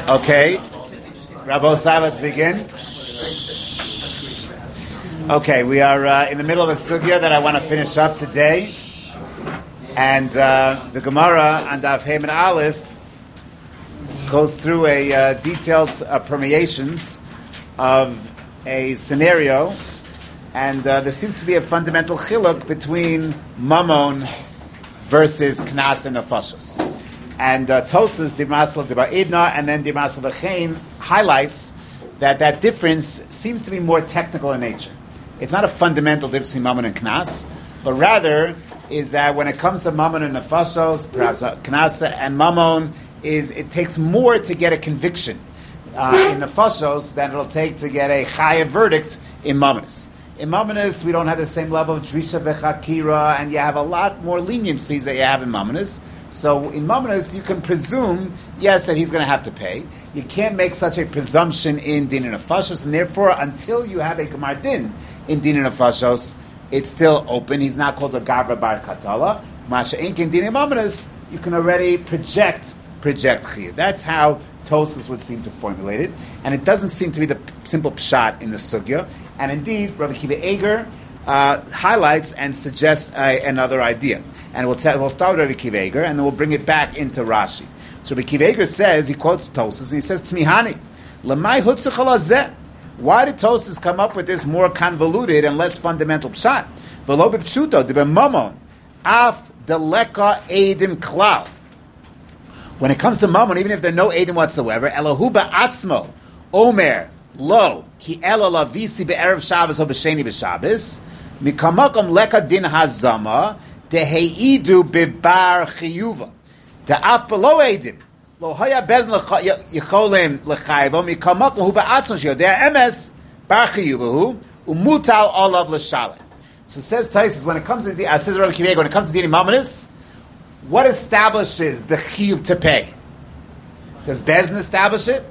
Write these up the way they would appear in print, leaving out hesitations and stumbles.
Okay, Rabosai, let's begin. Okay, we are in the middle of a sugya that I want to finish up today, and the Gemara on Daf Hey and Aleph goes through a detailed permeations of a scenario, and there seems to be a fundamental chiluk between Mammon versus Knas and Nefashos. And Tosas, Dimasla Diba'idna, and then Dimasla V'chein highlights that difference seems to be more technical in nature. It's not a fundamental difference between Mammon and Knas, but rather is that when it comes to Mammon and Nefashos, perhaps Knas and Mammon, it takes more to get a conviction in Nefashos than it'll take to get a Chayav verdict in Mammonis. In Mammonis, we don't have the same level of Drisha V'chakira, and you have a lot more leniencies that you have in Mammonis. So in Mammonis, you can presume, yes, that he's going to have to pay. You can't make such a presumption in Din and Nefashos, and therefore, until you have a Gemar Din in Din and Nefashos, it's still open. He's not called a Gavra Bar Katala. Masha Ink in Din and Mammonis, you can already project Chiyah. That's how Tosas would seem to formulate it, and it doesn't seem to be the simple pshat in the sugya. And indeed, Rabbi Akiva Eiger highlights and suggests another idea. And we'll start with Rabbi Akiva Eiger, and then we'll bring it back into Rashi. So Rabbi Akiva Eiger says, he quotes Tosas, and he says, Tmihani, Lamai Hutzachal Hazeh. Why did Tosas come up with this more convoluted and less fundamental pshat? V'lo b'pshuto, d'be Mammon, af deleka eidim klal. When it comes to Mammon, even if there are no eidim whatsoever, Elahu ba'atzmo, Omer, Lo, ki elo lavisi be'erev Shabbos o b'sheni b'Shabbos, mikamakom leka din hazama, deheidu bebar chiyuva, da'af below eidim, lo haya bezn yicholim lechayvo, mikamakom hu ba'atzmo sheyodea emes, bar chiyuva hu, umutal olav l'shalem. So says Taisus, when it comes to says Rabbi Akiva Eiger, when it comes to Din Mammonis, what establishes the chiyuv to pay? Does Bezn establish it?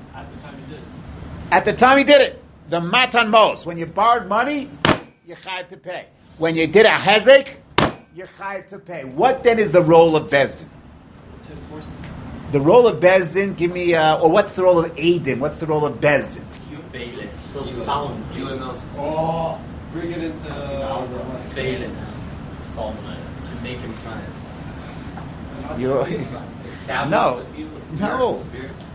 At the time he did it. The matan mos. When you borrowed money, you're chayiv to pay. When you did a hezek, you're chayiv to pay. What then is the role of Bezdin? To enforce it. The role of Bezdin, give me, or what's the role of Eidim? What's the role of Bezdin? Bailiff. Solemn. Oh, bring it into Bailiff. Solemnized. Make him cry. No.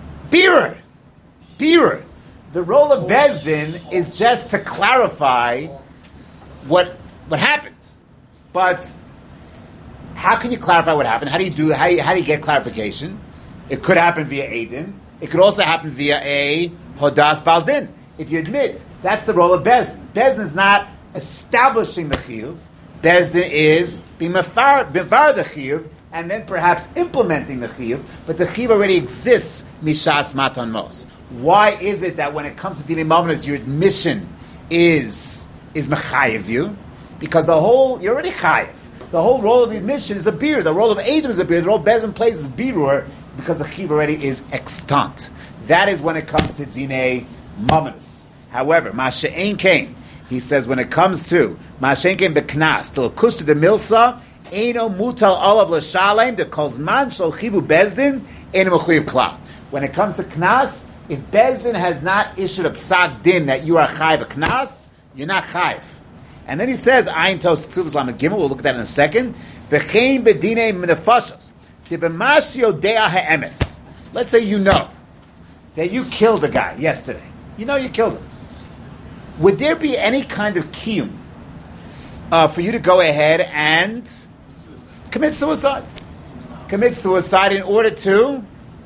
Bearer. The role of Bezdin is just to clarify what happens. But how can you clarify what happened? How do you get clarification? It could happen via Eidim. It could also happen via a Hodas Baldin. If you admit, that's the role of Bezdin. Bezdin is not establishing the Chiyuv. Bezdin is being mefar the Chiyuv, and then perhaps implementing the Chiyuv, but the Chiyuv already exists, Mishas Matan Mos. Why is it that when it comes to Dinei Mammonos, your admission is Mechayev you? Because you're already Chayev. The whole role of the admission is a beer. The role of Eidim is a beer. The role of Bezin plays is Birur, because the Chiyuv already is extant. That is when it comes to Dinei Mammonos. However, Masha'en Kain, he says when it comes to Masha'en Kain Beknas, the Lakushta de Milsa, Eino mutal olav l'shalem de kolzman shel chivu bezdin eino mechuyev klal. When it comes to knas, if bezdin has not issued a psak din that you are chayiv a knas, you're not chayiv. And then he says, Ayin tos tzuvas lamed gimel. We'll look at that in a second. V'chein bedinei nefashos debemash yodea ha'emes. Let's say you know that you killed a guy yesterday. You know you killed him. Would there be any kind of kiyum for you to go ahead and commit suicide? Commit suicide in order to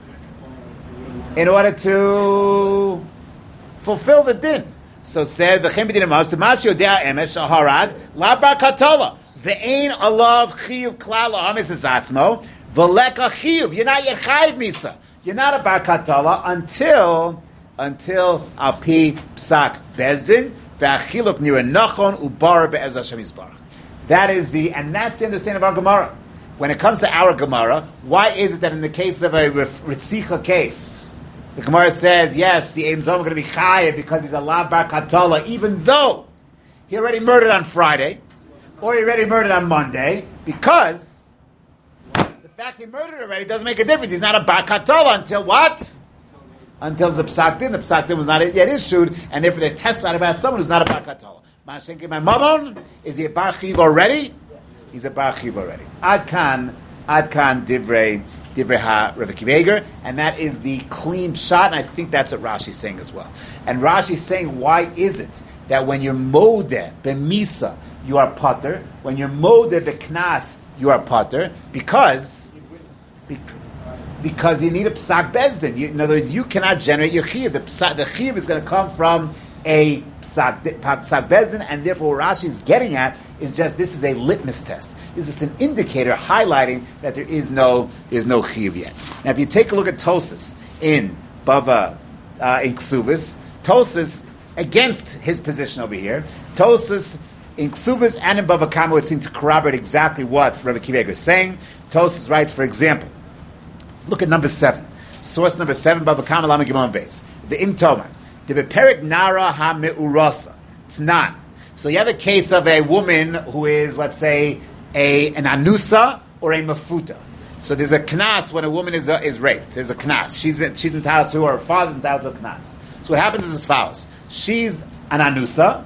fulfill the din. So said v'chem b'din amash d'mash yodea emes shaharad la bar katola ve'ein alav chiyuv klal ha'amis esatzmo v'leka chiyuv. You're not yet chayiv misa. You're not a bar katola until al pi psak bezdin ve'achiluk nira nachon ubar be'ez Hashem yisbarach. That's the understanding of our Gemara. When it comes to our Gemara, why is it that in the case of a Ritzicha case, the Gemara says, yes, the Eim Zom are going to be chayiv because he's a lav bar katola, even though he already murdered on Friday, or he already murdered on Monday, because the fact he murdered already doesn't make a difference. He's not a bar katola until what? until the psak din was not yet issued, and therefore they testified about someone who's not a bar katala. Ma'ashenke my mamon, is he a bar chiv already? He's a bar chiv already. Ad kan divrei ha Rav Akiva Eiger, and that is the clean shot, and I think that's what Rashi's saying as well. And Rashi's saying, why is it that when you're modeh b'misa you are pater, when you're modeh b'knas you are pater, because you need a psak bezdin. In other words, you cannot generate your chiv. The chiv is going to come from a psak bezdin, and therefore what Rashi is getting at is just this is a litmus test. This is an indicator highlighting that there is no chiv yet. Now, if you take a look at Tosas in Bava in Ksubis, Tosas against his position over here, Tosas in Ksubis and in Bava Kama would seem to corroborate exactly what Rav Akiva Eiger is saying. Tosas writes, for example, look at number 7, source number 7, Bava Kama Lama Gimon Beis, the Im Toman. The Beperik Nara Ha Me'urasa. It's not. So you have a case of a woman who is, let's say, an anusa or a mafuta. So there's a knas when a woman is raped. There's a knas. She's entitled to, or her father's entitled to a knas. So what happens is as follows. She's an anusa.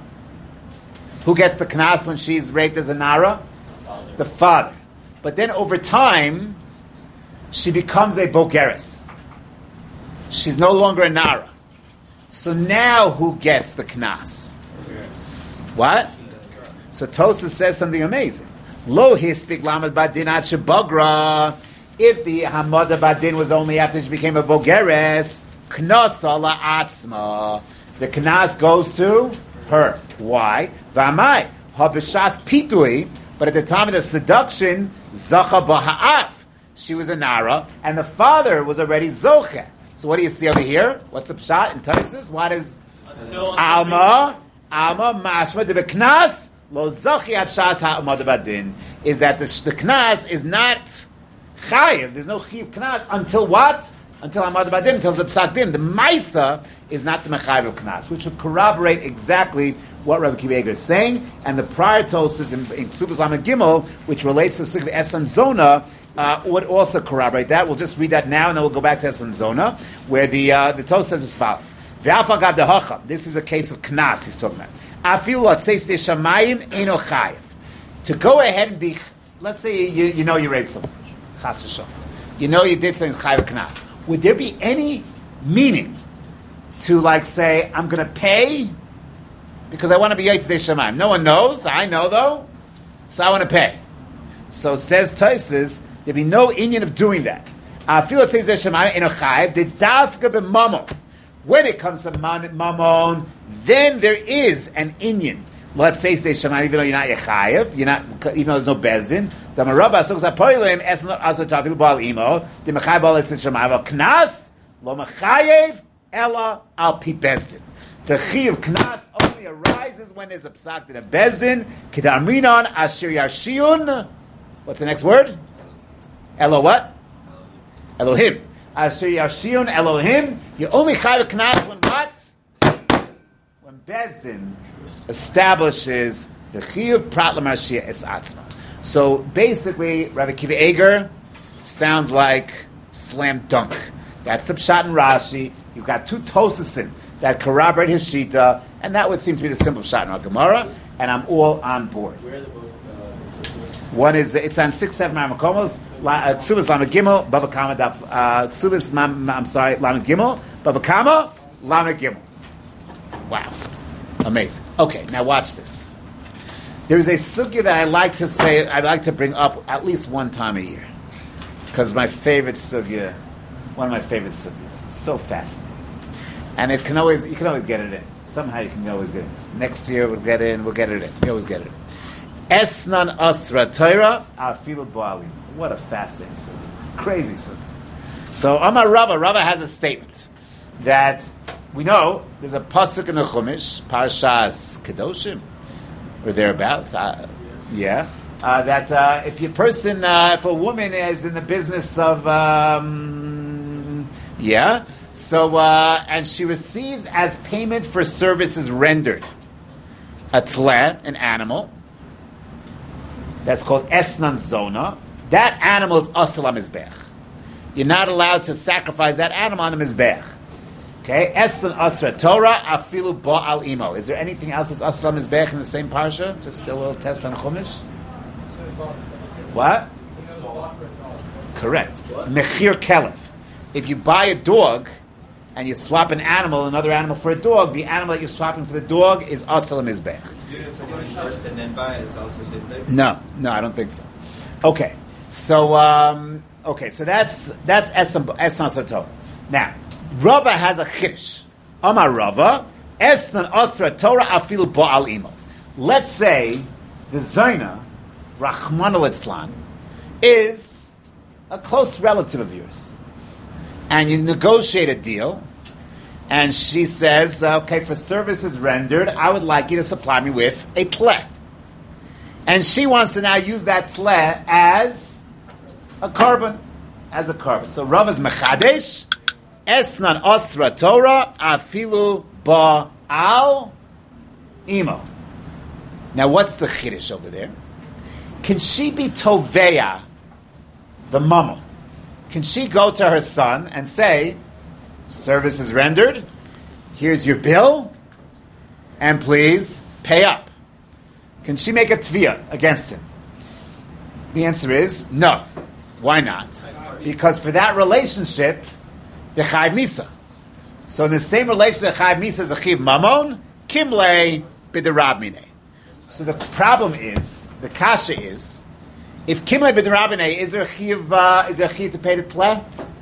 Who gets the knas when she's raped as a nara? The father. But then over time, she becomes a bogeres. She's no longer a nara. So now who gets the knas? What? So Tosas says something amazing. Lo hispik lamad badin at shebagra. If the hamada badin was only after she became a bogeres, knasa la'atzma. The knas goes to her. Why? V'amai habishas pitui. But at the time of the seduction, zacha b'ha'af. She was a nara, and the father was already zoche. So what do you see over here? What's the pshat in Tosas? What is Alma mashma de beknas lo zachi at shas ha'amad badin, is that the knas is not chayiv. There's no chayiv knas until what? Until hamad badin, until the psak din. The maisa is not the mechayiv of knas, which would corroborate exactly what Rav Akiva Eiger is saying. And the prior Tosas in Ksubas Lamed Gimel, which relates to the sugya of Esan Zona, would also corroborate that. We'll just read that now, and then we'll go back to Esan Zona, where the Tosas says as follows. This is a case of knas he's talking about. To go ahead and be, let's say you know you raped someone, chas v'shom. You know you did something chayiv knas. Would there be any meaning to like say, I'm going to pay because I want to be Yitzidei Shamayim? No one knows. I know though, so I want to pay. So says Tosas, there'd be no inyan of doing that. When it comes to mammon, then there is an inyan. Let's say Shamayim, even though you're not yechayev, even though there's no bezdin. The marabba asok zapoilim esnot asot tavil bal imo. The mechayev bal etzit Shamayim knas lo mechayev ella al pi bezdin. The chiyuv knas only arises when there's a psak that a bezdin kedarminon asher yashiyun. What's the next word? Elo what? Elohim. Asher yashiyun Elohim. You only chayev knas when what? When bezdin establishes the chiyuv prat l'mashiach es atzma. So basically, Rav Akiva Eiger sounds like slam dunk. That's the pshat in Rashi. He's got two Tosasim that corroborate his shita, and that would seem to be the simple pshat in our Gemara, and I'm all on board. Where are the book? One is, it's on 6-7 Makomos, Ksubas Lamed Gimel, Bava Kama, Ksubas, Lamed Gimel, Bava Kama, Lamed Gimel. Wow. Amazing. Okay, now watch this. There is a sugya that I like to bring up at least one time a year. Because my favorite sugya, one of my favorite sugyas. It's so fascinating. And you can always get it in. Somehow you can always get it in. Next year we'll get it in. We always get it in. Esnan Asra Torah Afilu Ba'alim. What a fascinating sugya. Crazy sugya. So Amar Rava has a statement that we know there's a pasuk in the Chumash, Parshas Kedoshim, or thereabouts. That if if a woman is in the business of and she receives as payment for services rendered a tleh, an animal that's called esnan zona. That animal is asal mizbech. You're not allowed to sacrifice that animal on the mizbech. Okay, Eslan Asra Torah Afilu Ba'al Imo. Is there anything else that's Asra Mizbech in the same parsha? Just a little test on Chumash. What? Correct. Mechir Kelef. If you buy a dog and you swap an animal, another animal for a dog, the animal that you're swapping for the dog is Asra Mizbech. First and then buy is also same thing? No, I don't think so. Okay, so that's Eslan Torah. Now, Rava has a chiddush. Amar Rava, Esnan Asra Torah Afilu Ba'al Imo. Let's say the Zaina, Rahman al-Itzlan, is a close relative of yours. And you negotiate a deal, and she says, okay, for services rendered, I would like you to supply me with a tleh. And she wants to now use that tleh as a carbon. So Rav is mechadesh, Esnan Asra Torah Afilu Ba'al Imo. Now, what's the chiddush over there? Can she be toveya, the mama? Can she go to her son and say, service is rendered, here's your bill, and please pay up? Can she make a tviyah against him? The answer is no. Why not? Because for that relationship, the chayv misa. So in the same relation, the chayv misa is a chiv mamon, kimle b'derabmine. So the problem is, the kasha is, if kimle b'derabmine, is there a chiv to pay the tleh?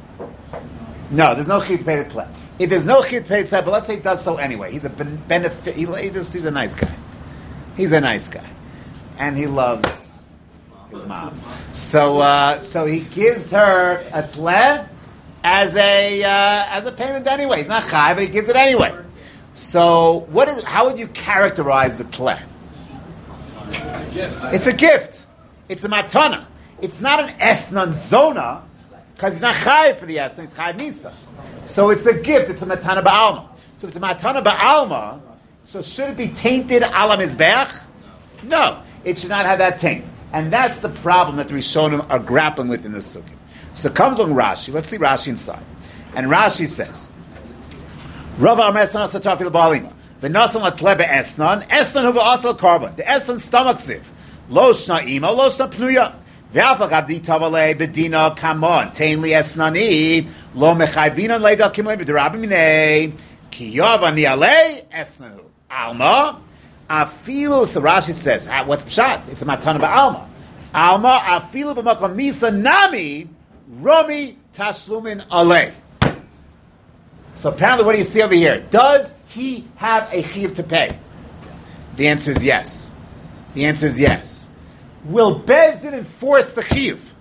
No, there's no chiv to pay the tleh. If there's no chiv to pay the tleh, but let's say he does so anyway, he's a benefit. He's a nice guy. He's a nice guy, and he loves his mom. So he gives her a tleh as a payment anyway. He's not chai, but he gives it anyway. So how would you characterize the tleh? It's a gift. It's a matana. It's not an esnan zona because he's not chai for the esnan. He's chai misa. So it's a gift. It's a matana ba'alma. So if it's a matana ba'alma, so should it be tainted ala mizbeach? No, it should not have that taint. And that's the problem that the Rishonim are grappling with in this sukkah. So comes along Rashi. Let's see Rashi inside. And Rashi says, Rava Amar Esnan Asra Torah Afilu Ba'al Imo. V'nasan latleh be'esnan. Esnan huva asal carbon. The esnan stomach sieve. Lo shna imo, lo shna pnuya. Ve'afal gavdi tavalei bedina kamon. Tein li esnani. Lo mechayvinan leida kimlei b'derabim minei. Ki yav ani alei esnanu. Alma. Afilu, so Rashi says, what's pshat? It's a matana ba'alma. Alma, afilu b'makom misa nami, romi tashlumin alei. So apparently what do you see over here? Does he have a chiv to pay? The answer is yes. The answer is yes. Will Bezdin enforce the chiv?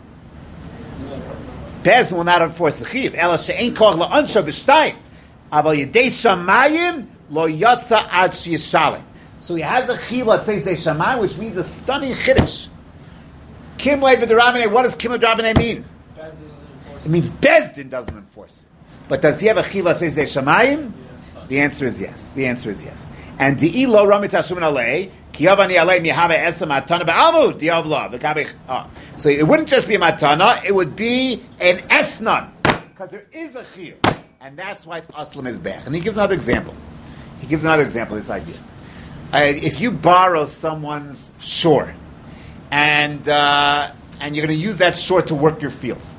Bezdin will not enforce the chiv. Ela she'en koch la'ansha b'shtayim. Aval yedei shamayim lo yatsa ad sheyishalim. So he has a chiv, let's say, shamayim, which means a stunning chiddush. Kimle b'derabinei, what does kimle b'derabinei mean? It means Bezdin doesn't enforce it. But does he have a chiv, let's say, shamayim? The answer is yes. The answer is yes. And di'i lo ramit hashumin alei, ki yavani alei mihave esam matana ba'almu, di'av lo. So it wouldn't just be a matana, it would be an esnan. Because there is a chiv. And that's why it's aslam mizbech. And he gives another example. Of this idea. If you borrow someone's shore, and you're going to use that shore to work your fields,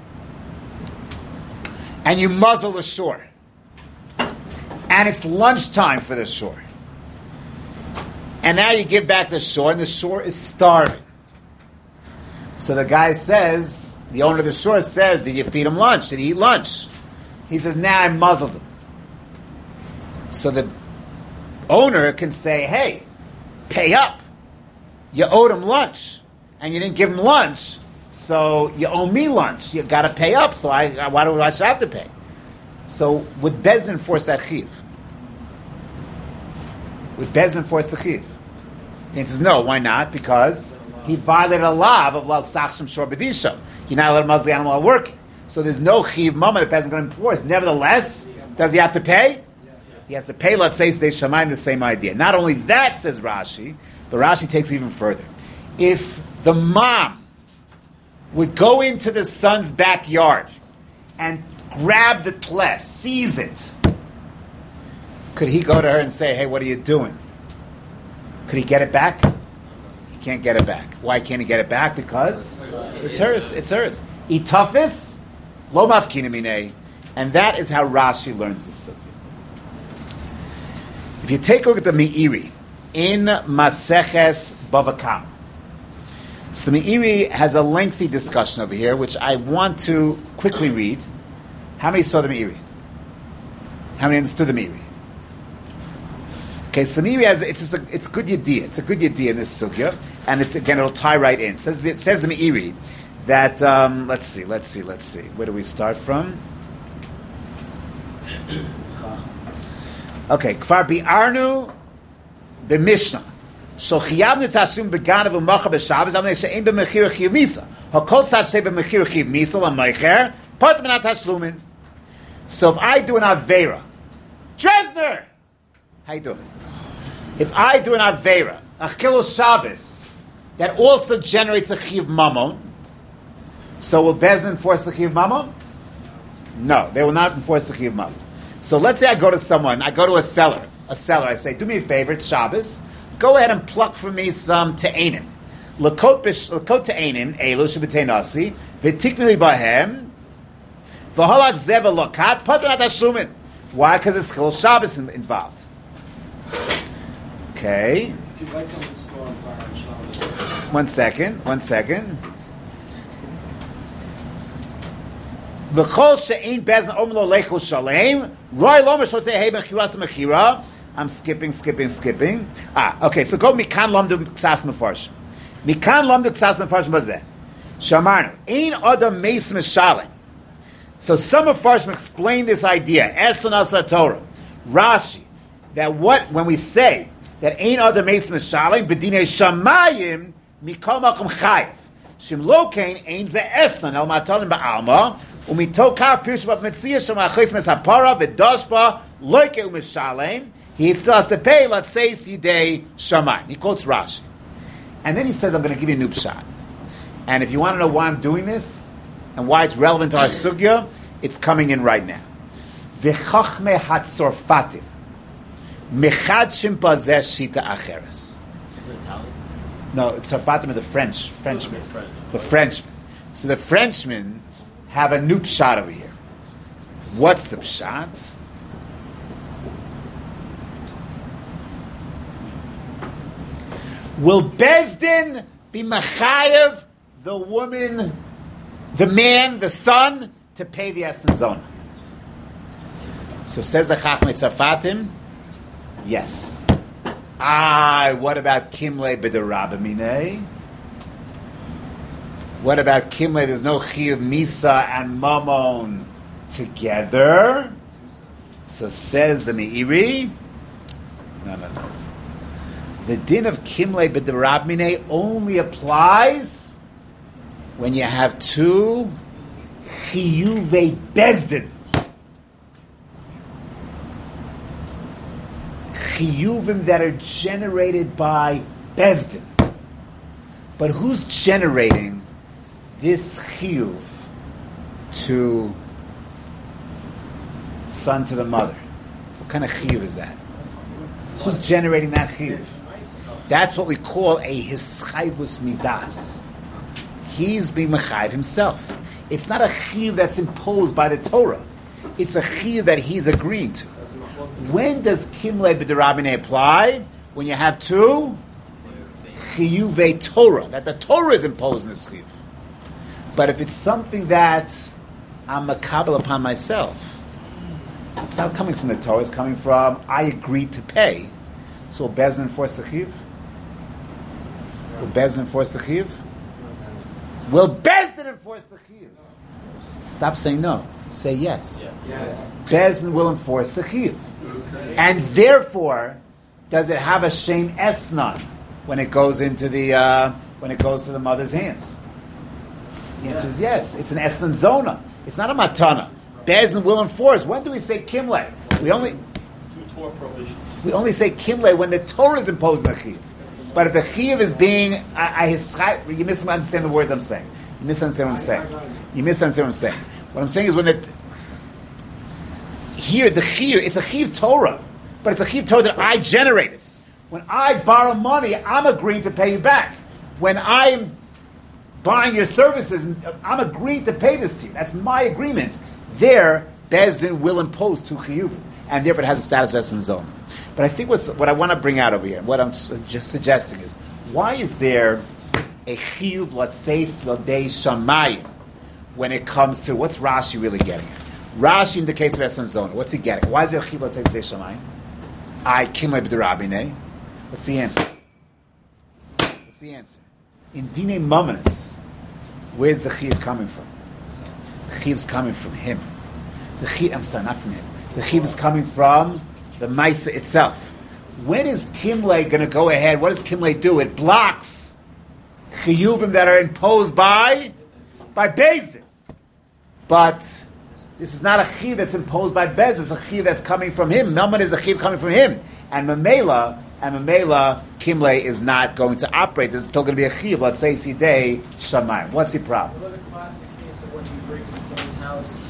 and you muzzle the shore, and it's lunchtime for the shore, and now you give back the shore, and the shore is starving. So the guy says, the owner of the shore says, did you feed him lunch? Did he eat lunch? He says, nah, I muzzled him. So the owner can say, hey, pay up. You owed him lunch, and you didn't give him lunch, so you owe me lunch. You got to pay up, so why do I have to pay? So would Bezdin enforce that chiv? Would Bezdin enforce the chiv? The answer is no. Why not? Because he violated a law of Lal Sachshim Shor B'disha. You're not allowed to muzzle the animal while working. So there's no chiv moment that Bezdin is going to enforce. Nevertheless, does he have to pay? He has to pay, let's say, Sdei Shamayim, the same idea. Not only that, says Rashi, but Rashi takes it even further. If the mom would go into the son's backyard and grab the tleh, seize it, Could he go to her and say, "Hey, what are you doing?" Could he get it back? He can't get it back. Why can't he get it back? Because it's hers. It's hers. Itafis lo mafkina minei, and that is how Rashi learns this sugya. If you take a look at the Meiri in Maseches Bava Kama, so the Meiri has a lengthy discussion over here, which I want to quickly read. How many saw the Meiri? How many understood the Meiri? Okay, so the Meiri has it's good yediyah. It's a good yediyah in this sugya, and it'll tie right in. It says the Meiri that let's see. Where do we start from? Okay, kfar bi'arnu b'mishnah. So chiyavnu tashum beganav u'macha b'shabbos amnei she'en b'mechir chiv misa. Hakol tzad shei b'mechir chiv misa l'meicher part minat tashlumin. So if I do an avera, Dresner, how you doing? If I do an avera, a chilul Shabbos, that also generates a chiv mamon, so will Bezdin enforce the chiv mamon? No, they will not enforce the chiv mamon. So let's say I go to someone, I go to a seller, I say, do me a favor, it's Shabbos, go ahead and pluck for me some te'enim. Lakot te'enim, elu shebeteinasi, v'tiknu li bahem, v'holak zeva lokat, patronat hashumin. Why? Because it's chilul Shabbos involved. Okay. If you light someone's store on fire on Shabbos. One second. V'chol she'ein bezin om lo leichul shalem, roi lo meshotei mechiras mechira. I'm skipping. Okay, so go mikan lomdu ksas mefarshim. Mikan lomdu ksas mefarshim bazeh. Shamarnu, ein adam meis meshalem. So some of Farshim explain this idea, Eson Asar Torah, Rashi, that when we say that ein adam meis meshalem, b'dinei shamayim, mikol makom chayiv. Shim lo kein ein ze Eson, el matalim ba'alma, umitokar pirush b'at metziyah shom achis mesapara, v'doshba, loike u'mishalem, he still has to pay, let's say, sidei shamayim. He quotes Rashi. And then he says, I'm going to give you a new pshat. And if you want to know why I'm doing this, and why it's relevant to our sugya, it's coming in right now. V'chachme hatzorfatim mechadshim bazeh shita acheres. Is it Italian? No, it's Tzorfatim are the Frenchmen. The Frenchmen. So the Frenchmen have a new pshat over here. What's the pshat? Will Bezdin be machayev the woman, the man, the son, to pay the Esna Zona? So says the Chachmei Tzarfatim, yes. What about Kimle b'derabamine? What about Kimle? There's no Chiyuv Misa and Mamon together. So says the Meiri, no. The din of Kimle b'derabamine only applies when you have two chiyuvei bezdin. Chiyuvim that are generated by bezdin. But who's generating this chiyuv to son to the mother? What kind of chiyuv is that? Who's generating that chiyuv? That's what we call a hischayvus midas. He's being mechayiv himself. It's not a chiyuv that's imposed by the Torah. It's a chiyuv that he's agreeing to. When does kimle b'derabine apply? When you have two chiyuvei Torah, that the Torah is imposing this chiyuv. But if it's something that I'm makabel upon myself, it's not coming from the Torah. It's coming from I agreed to pay. So will Bezdin enforce the chiyuv? Will Bezdin enforce the chiyuv? Will Bezdin enforce the chiyuv? Stop saying no. Say yes. Yes. Bezdin will enforce the chiyuv. And therefore, does it have a shame esnan when it goes into the when it goes to the mother's hands? The answer is yes. It's an esnan zona. It's not a matana. Bezdin will enforce. When do we say kimle? We only say kimle when the Torah is imposing the chiyuv. But if the chiyuv is being, you misunderstand the words I'm saying. You misunderstand what I'm saying. What I'm saying is when here the chiyuv, it's a chiyuv Torah. but it's a chiyuv Torah that I generated. When I borrow money, I'm agreeing to pay you back. When I'm buying your services, I'm agreeing to pay this to you. That's my agreement. There, Bezdin will impose two chiyuvim, and therefore it has a status of Esan Zona. But I think what I want to bring out over here, what I'm just suggesting is, why is there a chiyuv, let's say, Sladei Shamayim, when it comes to, what's Rashi really getting at? Rashi, in the case of Esan Zona, what's he getting? Why is there a chiyuv, let's say, Sladei Shamayim? I kimle b'derabinei. What's the answer? What's the answer? In Dinei Mominus, where's the chiyuv coming from? The chiyuv's coming from him. I'm sorry, not from him. The chiyuv is coming from the Maisa itself. When is Kimle going to go ahead? What does Kimle do? It blocks chiyuvim that are imposed by Bezdin. But this is not a chiyuv that's imposed by Bezdin. It's a chiyuv that's coming from him. Melman is a chiyuv coming from him. And Mamela, Kimle is not going to operate. This is still going to be a chiyuv. Let's say Sidei Shamayim. What's the problem? What about the classic case of when he breaks in someone's house,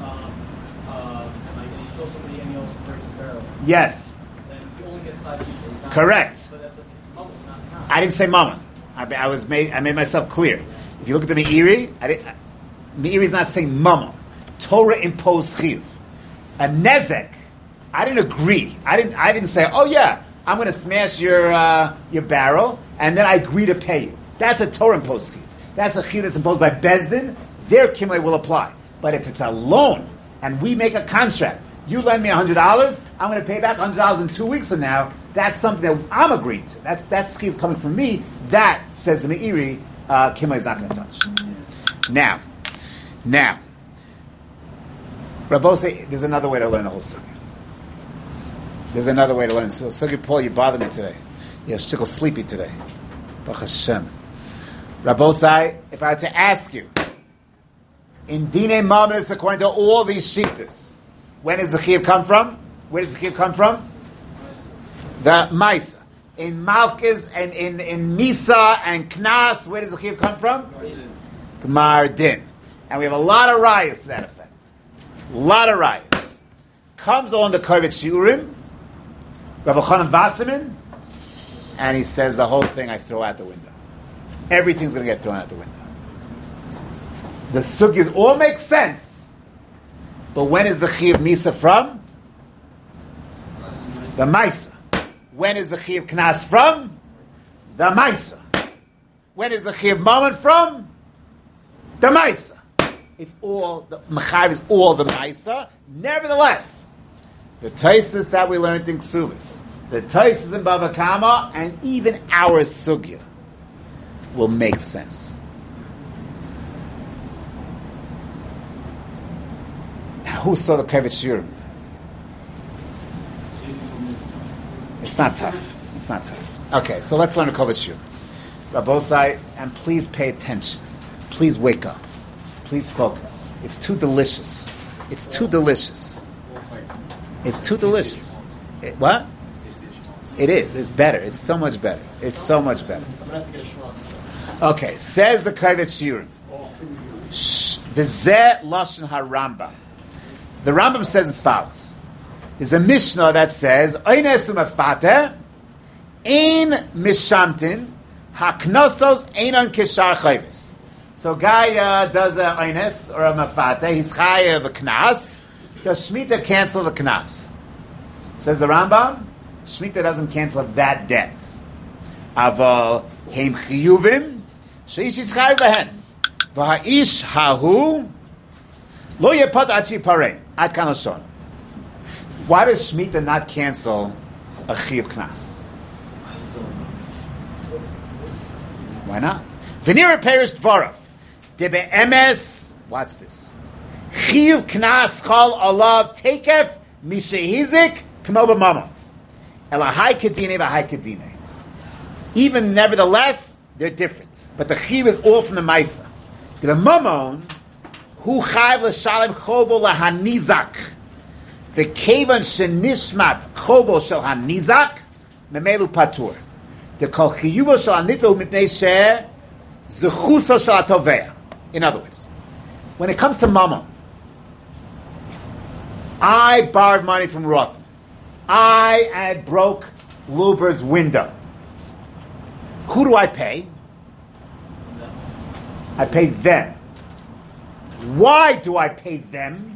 like he kills somebody and he also breaks a barrel? Yes. Then he only gets 5 pieces. Correct. But that's it's mumble, not I didn't say mama. I made myself clear. If you look at the Meiri, Meiri is not saying mama. Torah imposed chiyuv. A nezek, I didn't agree. I didn't say, oh yeah, I'm going to smash your barrel, and then I agree to pay you. That's a Torah imposed chiyuv. That's a chiyuv that's imposed by Bezdin. Their kimle will apply. But if it's a loan and we make a contract, you lend me $100, I'm going to pay back $100 in 2 weeks from now. That's something that I'm agreeing to. That's chiyuv's coming from me. That, says the Meiri, kimle is not going to touch. Now, Rabbi say there's another way to learn the whole sugya. There's another way to learn. So, Sugya Paul, you bother me today. You're still sleepy today. Baruch Hashem. Rabbi say, if I had to ask you, in Dinei Mamonis, according to all these shittas, when does the chiyuv come from? Where does the chiyuv come from? The Maisa. In Malkis and in Misa and Knas, where does the chiyuv come from? Gemar Din. And we have a lot of rayas to that effect. A lot of rayas. Comes on the Kovet Shiurim, Rav Chanan Wasserman, and he says the whole thing I throw out the window. Everything's going to get thrown out the window. The sugyas all make sense, but when is the chiyuv Misa from? The Maisa. When is the chiyuv Knas from? The Maisa. When is the chiyuv Mammon from? The Maisa. It's all, the Mechayiv is all the Maisa. Nevertheless, the Taisus that we learned in Ksuvas, the Taisus in Bava Kama, and even our Sugya will make sense. Who saw the Kovet Shiurim? It's not tough. It's not tough. Okay, so let's learn the Kovet Shiurim. Rabbosai, and please pay attention. Please wake up. Please focus. It's too delicious. It's too delicious. It's too delicious. What? It is. It's better. It's so much better. It's so much better. Okay, says the Kovet Shiurim. V'zeh lashon harambam. The Rambam says as follows. There's a Mishnah that says, Oynes u'mefate, ein mishamtin, haknosos einon kishar chayvis. So guy does a Oynes or a mefate, he's chayav a knas, does Shemitah cancel the knas? Says the Rambam, Shemitah doesn't cancel that debt. Aval heim chiyuvim, sheish is chayav behen. V'ha'ish hahu, lo yepat achi parei. Ad kan Lashon. Why does Shemitah not cancel a chiyuv knas? Why not? V'nira perish dvarav. Debe emes. Watch this. Chiyuv knas chal alav tekef mishehizik k'mo b'mamon. Elahai kedine v'hai kedine. Even nevertheless, they're different. But the chiyuv is all from the Maisa. Debe mamon. Hu chayv l'shalem chovo lahanizak. V'kevan shenishmat chovo shel hanizak memelu patur. The kol chiyuvo shel hanitro mipnei she zechuso shel hatovea. In other words, when it comes to mammon, I borrowed money from Rothman. I broke Luber's window. Who do I pay? I pay them. Why do I pay them?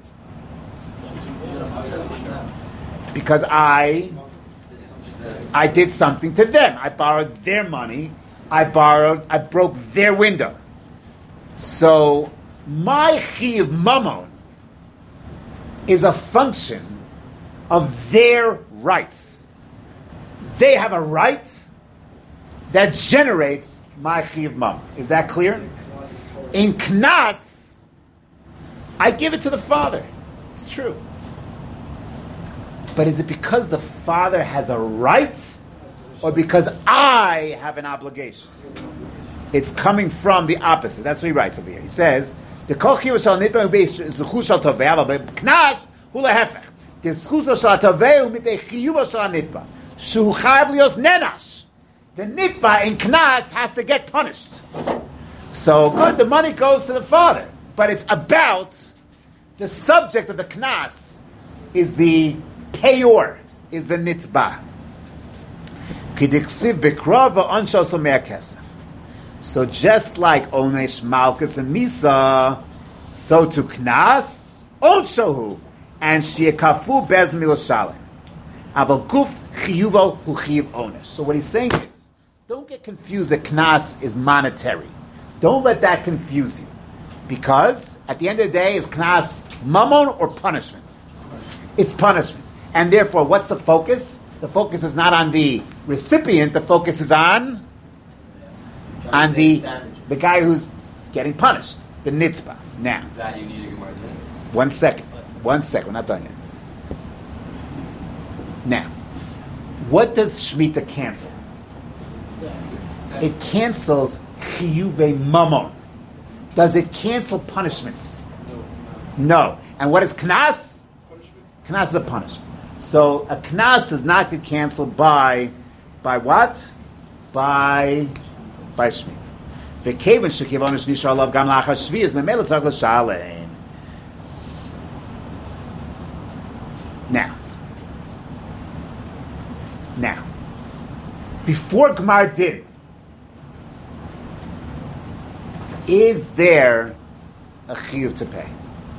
Because I did something to them. I borrowed their money. I broke their window. So my chiyuv mamon is a function of their rights. They have a right that generates my chiyuv mamon. Is that clear? In knas, I give it to the father. It's true. But is it because the father has a right or because I have an obligation? It's coming from the opposite. That's what he writes over here. He says, "The kol chiyuv shel nitba zuchu shel tovei, but knas hu lehefech. The zuchu shel tovei hu mipnei chiyuv shel nitba. Shu chayav lios nenash. The nitba in knas has to get punished. So good, the money goes to the father, but it's about the subject of the knas is the payor, is the nitba. Kidiksiv bekrava onshal somei kesef. So just like onesh malchus and misa, so to knas onshahu and shiakafu bez miloshalim. Aval guf chiyuvo hu chiyuv onesh. So what he's saying is, don't get confused that knas is monetary. Don't let that confuse you. Because at the end of the day, is knas mammon or punishment? It's punishment. And therefore, what's the focus? The focus is not on the recipient, the focus is on the guy who's getting punished, the nitzbah. Now, Is that you need a Gemara din? 1 second, we're not done yet. Now, what does Shemitah cancel? It cancels chiyuvei mammon. Does it cancel punishments? No. And what is knas? Knas is a punishment. So a knas does not get canceled by what? By Shemitah. V'kevan shekivonish nishar alav gam lachar shviyas memela tzarich l'shalem. Now, before Gemar Din, is there a chiyuv to pay?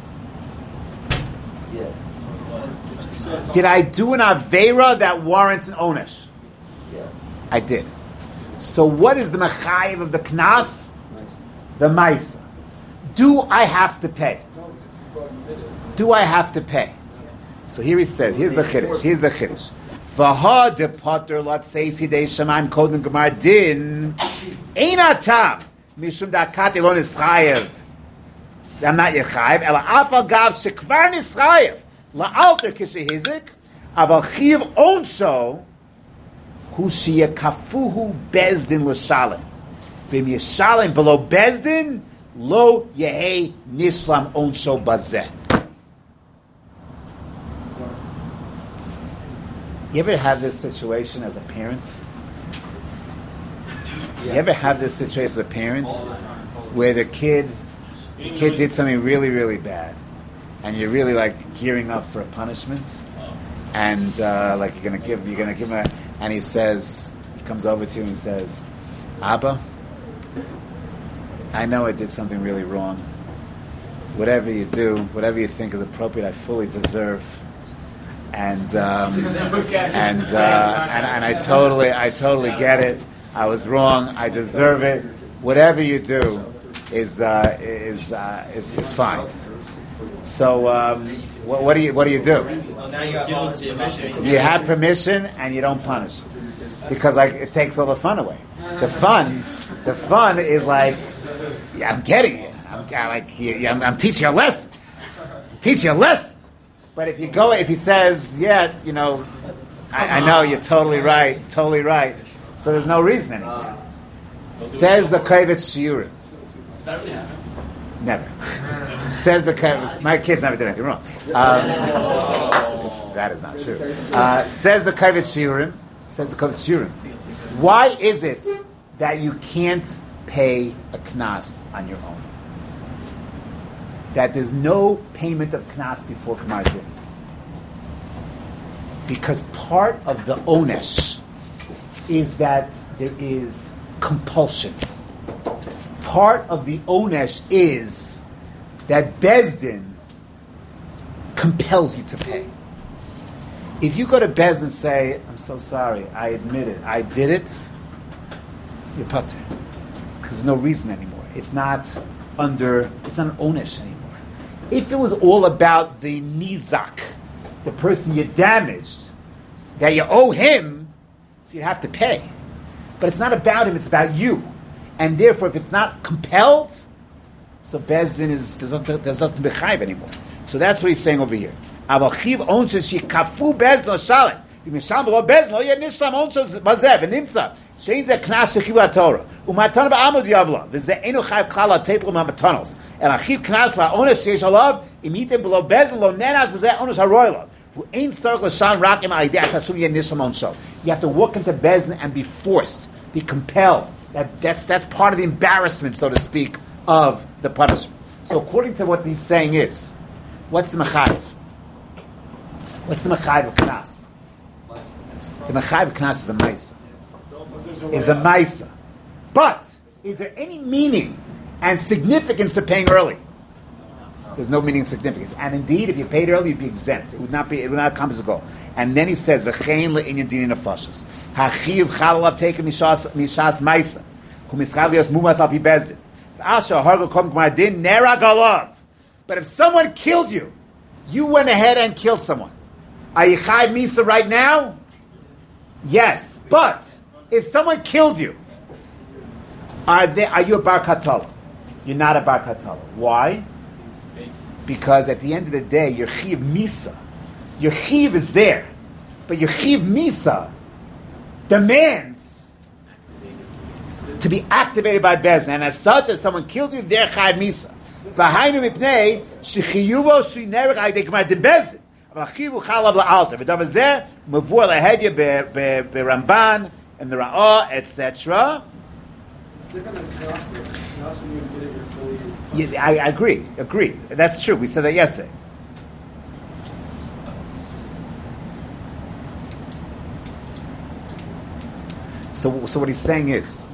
Yeah. Did I do an aveira that warrants an onesh? Yeah. I did. So what is the mechayiv of the knas? The maisa. Do I have to pay? Do I have to pay? So here he says, here's the chiddush. V'ha de potter lot say sidei shemaim kodem Gemar Din ein atam mishum dakat elon ischayev. I'm not yechayev. Ela afal gav shekvar nischayev la'alter kishehizik aval chiv onsho hu sheyakafuhu bezdin l'shalem. V'im yeshalem below bezdin lo yehei nislam onsho bazeh. You ever have this situation as a parent? You ever have this situation as a parent where the kid did something really, really bad, and you're really like gearing up for a punishment, and like you're gonna give him a, and he comes over to you and he says, "Abba, I know I did something really wrong. Whatever you do, whatever you think is appropriate, I fully deserve." And I totally get it. I was wrong. I deserve it. Whatever you do is fine. So what do you do? Well, now you have all permission. You have permission and you don't punish because like it takes all the fun away. The fun is like, yeah, I'm getting it. I'm teaching a lesson. But if he says, yeah, I know you're totally right. So there's no reason anymore. Says the Kovetz Shiurim. Never. Says the Kovetz. My kids never did anything wrong. That is not true. Says the Kovetz Shiurim. Why is it that you can't pay a knas on your own? That there's no payment of knas before Gemar Din. Because part of the onesh is that there is compulsion. Part of the onesh is that Bezdin compels you to pay. If you go to Bezdin and say, I'm so sorry, I admit it, I did it, you're putter. Because there's no reason anymore. It's not an onesh anymore. If it was all about the nizak, the person you damaged, that you owe him, so you'd have to pay. But it's not about him, it's about you. And therefore, if it's not compelled, so Bezdin there's nothing to be chayv anymore. So that's what he's saying over here. Avochiv onshes shikafu Bezdin shalet. B'misham below Bezdin lo yeh nishlam onshes bazeh v'nimtza. Shein zeh knas shechiv haTorah. U'matan ba'amud yavla. V'zeh enu chayv klal ha'tetlu ma'matanos. El achiv knas va'onesh sheish alav. Imitem below Bezdin lo nenaz v'zeh onesh haroyla. You have to walk into Bezdin and be forced, be compelled. That's part of the embarrassment, so to speak, of the punishment. So according to what he's saying is, what's the mechayiv? What's the mechayiv of knas? The mechayiv of knas is the maisa. Is the maisa. But is there any meaning and significance to paying early? There's no meaning and significance. And indeed, if you paid early, you'd be exempt. It would not accomplish the goal. And then he says, V'chein le'inyan dinin nefashos. Hachiv chalav teikim mishas maisa. Hu mischal lios mumas al pi bezdin. V'asha hargo kom gmar din nera galav. But if someone killed you, you went ahead and killed someone. Are you chayv misa right now? Yes. But if someone killed you, are you a bar katala? You're not a bar katala. Why? Because at the end of the day, your chiv misa, your chiv is there, but your chiv misa demands to be activated by Bezdin, and as such, if someone kills you, they're chiv misa. V'hainu mipnei shechiyuvo shinerech aydei k'mar din Bezdin. V'chivu chalav la'alter. V'davar zeh mavur lahedya beRamban and the Ra'ah, etc. It's different than knas when you admit it, you're fully... Yeah, I agree. That's true. We said that yesterday. So what he's saying is,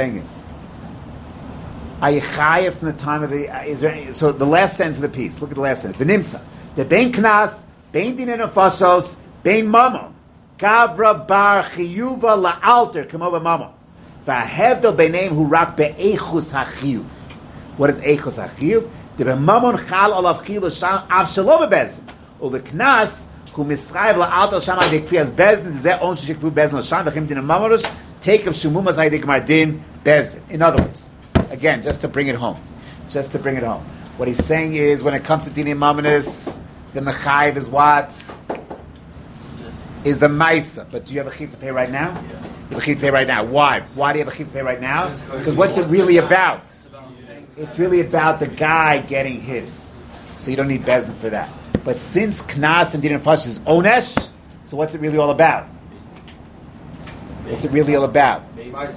are you chayav from the time of the? Is there any, so the last sentence of the piece? Look at the last sentence. V'nimtza the bein knas, bein dinin nefashos, bein mamon, gavra bar chiyuva la'alter kamo b'mamon, v'hevdol beineim hu rak be'echus hachiyuv. What is eichos hachiyuv? The b'mamon chal olav chiyuv av shalom bezdin, or the knas who mischayv la'alter shama dekfias bezdin zeh on shekfu bezdin l'sham v'chim din mamoros take of shumumas haydik mardin bezdin. In other words, again, just to bring it home, what he's saying is, when it comes to dinim mamonos, the mechayiv is what? Is the maisa. But do you have a chiv to pay right now? Yeah. You have a chiv to pay right now. Why? Why do you have a chiv to pay right now? Because what's it really about? It's really about the guy getting his. So you don't need Bezdin for that. But since Knas and Din Fash is Onesh, so what's it really all about? What's it really all about? You're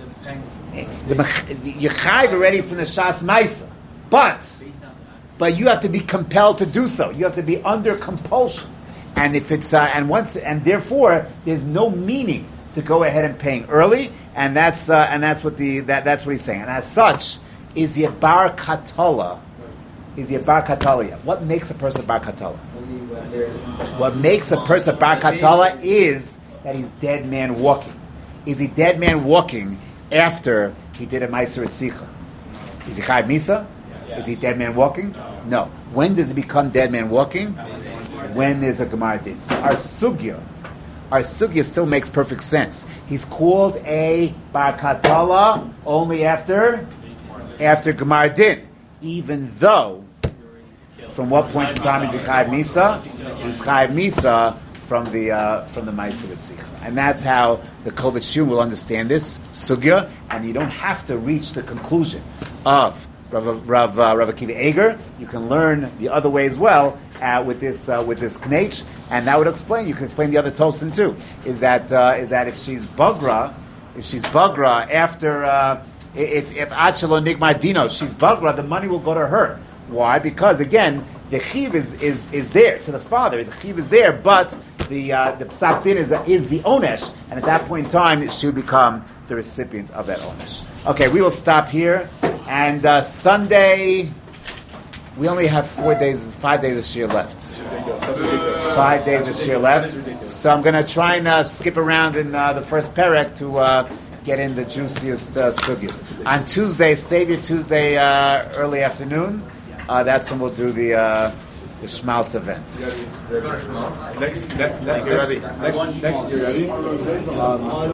chayv already from the Shas Maisa. But you have to be compelled to do so. You have to be under compulsion. And if it's and therefore there's no meaning to go ahead and paying early, and that's what he's saying. And as such, is he a bar katala? Is he a bar katala? What makes a person bar katala? What makes a person bar katala is that he's dead man walking. Is he dead man walking after he did a meiser etzicha? Is he chayv misa? Yes. Is he dead man walking? No. When does he become dead man walking? When there's a gemar din. So our sugya still makes perfect sense. He's called a bar katala only after gemar din, even though from what point in time is he chayv misa? He's chayv misa from the ma'aser etzicha, and that's how the Kovetz Shum will understand this sugya. And you don't have to reach the conclusion of Rav Akiva Eger. You can learn the other way as well with this knech, and that would explain. You can explain the other tosin too. Is that if she's bagra after if Achelo Nigmar Dino, she's bagra, the money will go to her. Why? Because again, the chiv is there to the father. The chiv is there, but the psak din is the onesh, and at that point in time, she would become the recipient of that onesh. Okay, we will stop here, and Sunday we only have 5 days of shir left. 5 days of shir left, so I'm going to try and skip around in the first perek to get in the juiciest sugyas. On Tuesday, Savior Tuesday, early afternoon. That's when we'll do the Schmaltz event. Next year, ready?